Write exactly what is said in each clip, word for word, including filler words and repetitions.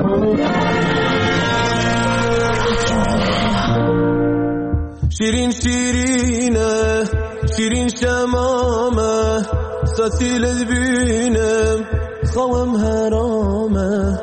شیرین شیرینه شیرین شمامه ستیلت بینم خوام حرامه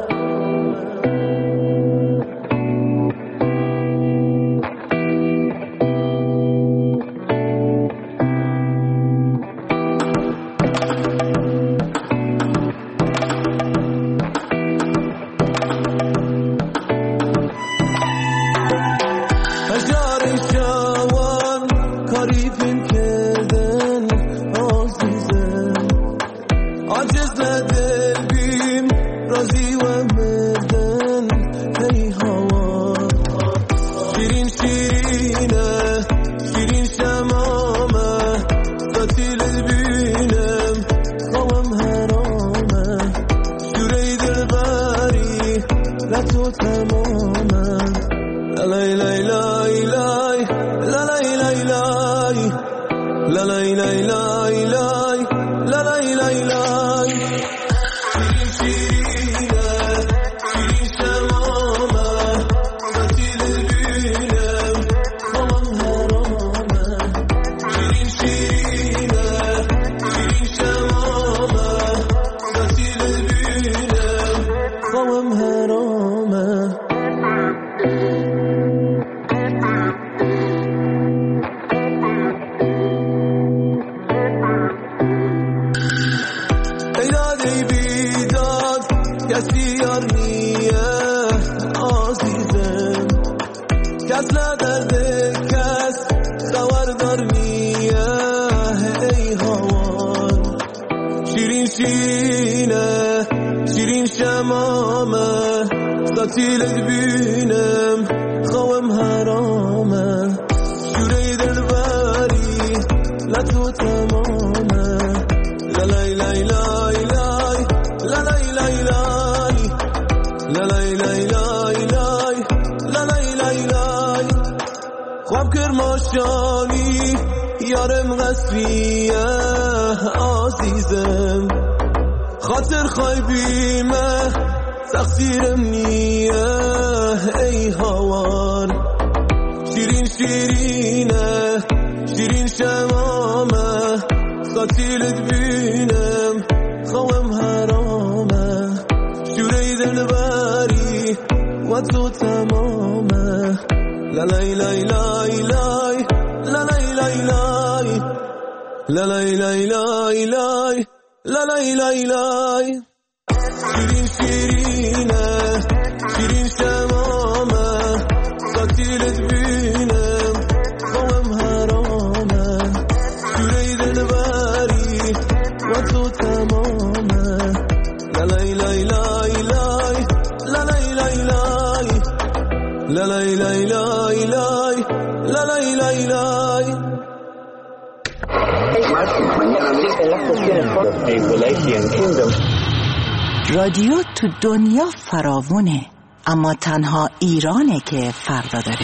رادیو تو دنیا فراوونه، اما تنها ایرانه که فردا داره.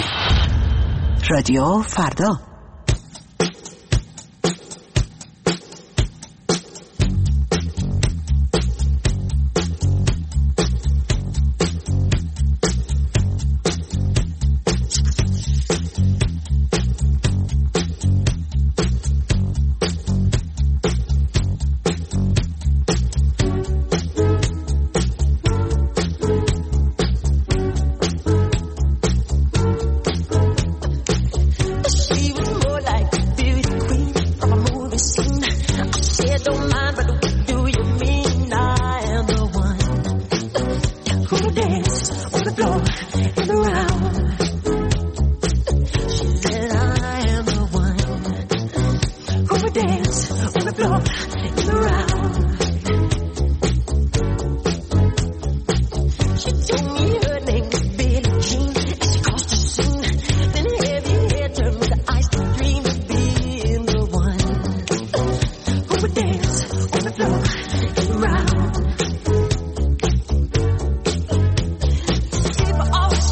رادیو فردا. People always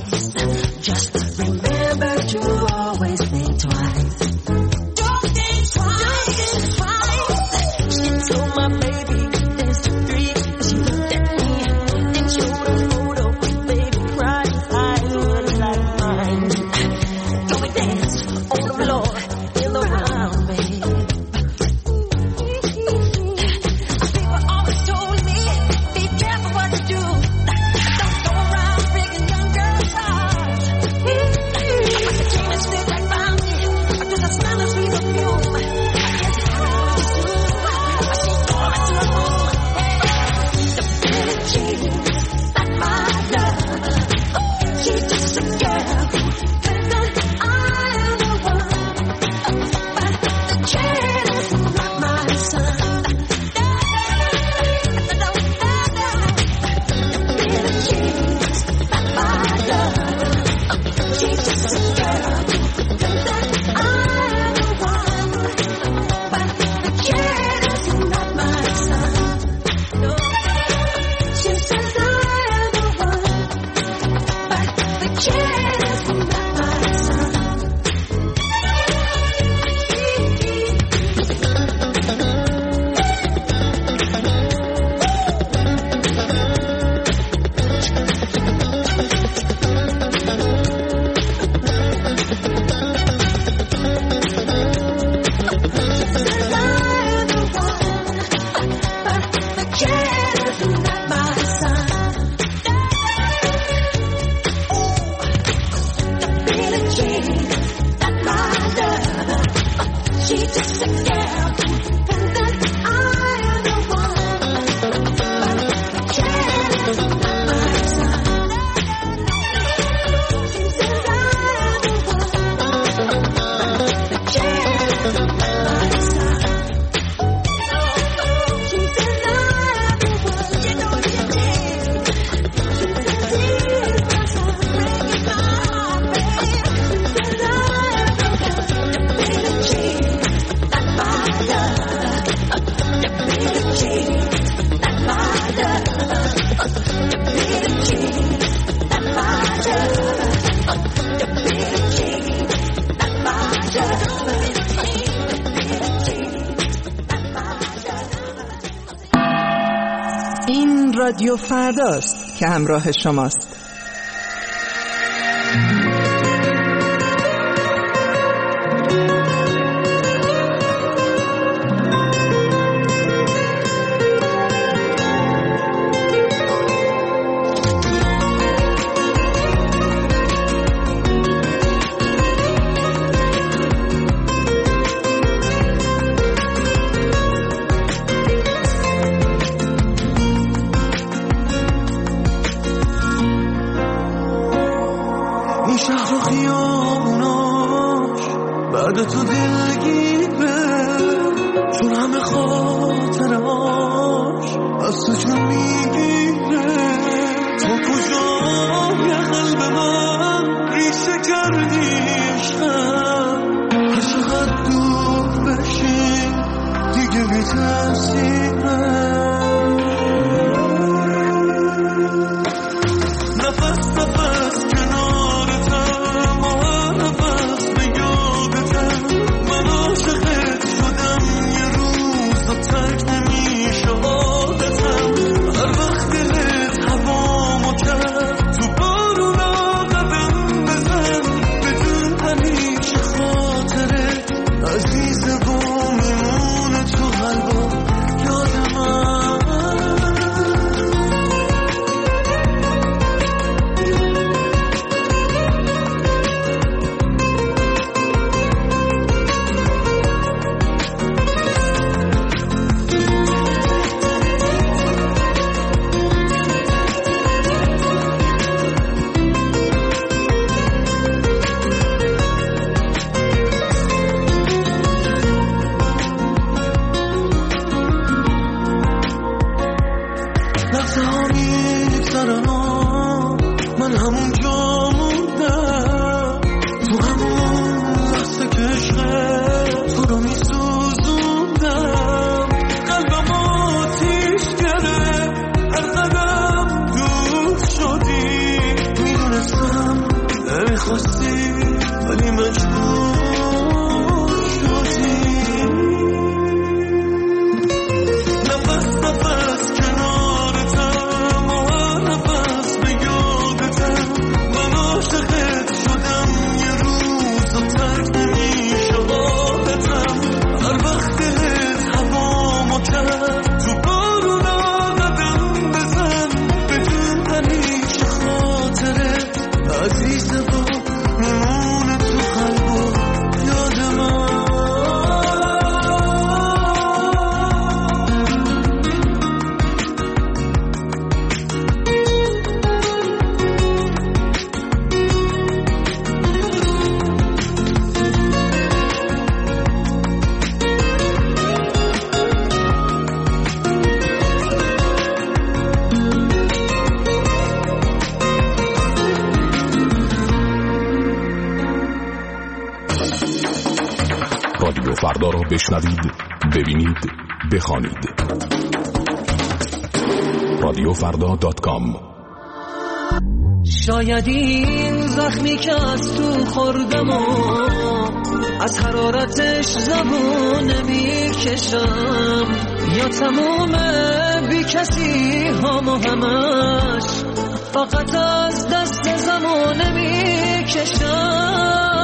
رادیو فرداست که همراه شماست. هر قدم دور شدی، میدونستم نمیخواستی ولی مجبور شدی. نفس نفس کنارتم و هر نفس به یادتم. من عاشقت شدم یه روز و ترک نمیشه عادتم. هر وقت دلت هوامو کرد تو بارونا قدم بزن بدون همیشه خاطرت عزیز با میمونه تو قلب و یاد من. رادیو فردا را بشنوید، ببینید، بخوانید. رادیو فردا دات کام. شاید این زخمی که از تو خوردم و از حرارتش زبون نمیکشم، یا تموم بی کسی هم و همش فقط از دست زمان نمیکشم.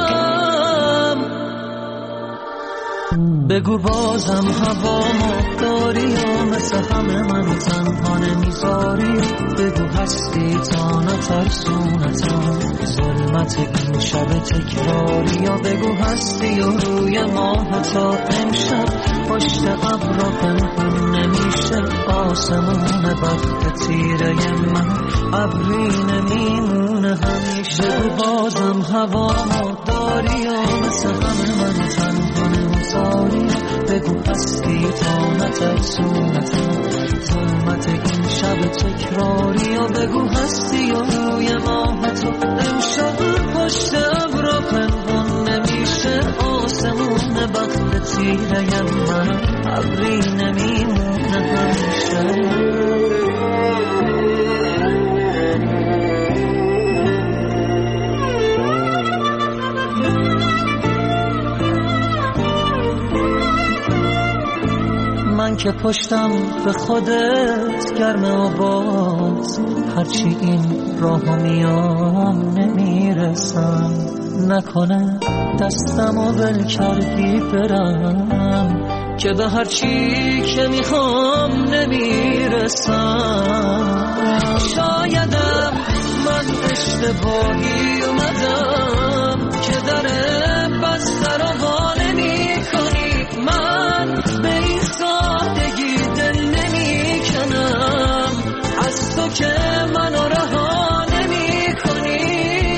بگو بازم هوامو داری و مثل همه منو تنها نمیذاری. بگو هستی تا نترسونتم ظلمت این شب تکراری. یا بگو هستی و روی ماه تا امشب پشت ابرا پنهون نمیشه. آسمون وقت تیره من ابری نمیمونه همیشه. بگو بازم هوامو داری و مثل همه منو تنها نمیذاری. بگو هستی تا نترسونتم ظلمت این شب تکراری. و بگو هستی و روی ماه تو امشب پشت ابرا پنهون نمیشه. آسمون وقت تیره من ابری نمیمونه همیشه. من که پشتم به خودت گرمه و باز هرچی این راهو میام نمیرسم. نکنه دستمو ول کردی برم که به هرچی که میخوام نمیرسم. شایدم من اشتباهی اومدم که در بسته رو وا نمی کنی. من به این سادگی دل نمی کنم از تو که منو رها نمی کنی.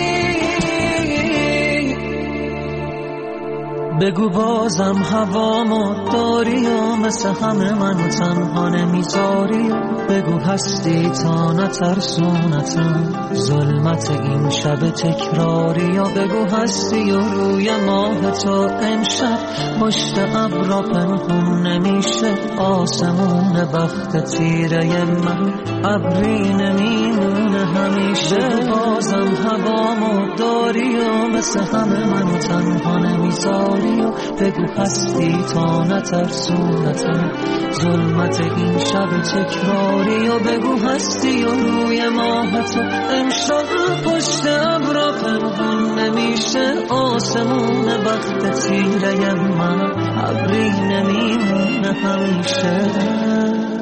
بگو بازم هوامو داری و مثل همه منو تنها نمیذاری. بگو هستی تا نترسونتم ظلمت این شب تکراری. یا بگو هستی و روی ماه تو امشب پشت ابرا پنهون نمیشه. آسمون وقت تیره من ابری نمیمونه همیشه. بگو بازم هوامو داری و مثل همه منو تنها نمیذاری. بگو هستی تا نترسونتم ظلمت این شب تکراری. و بگو هستی و روی ماه تو امشب پشت ابرا پنهون نمیشه. آسمون وقت تیره من ابری نمیمونه همیشه.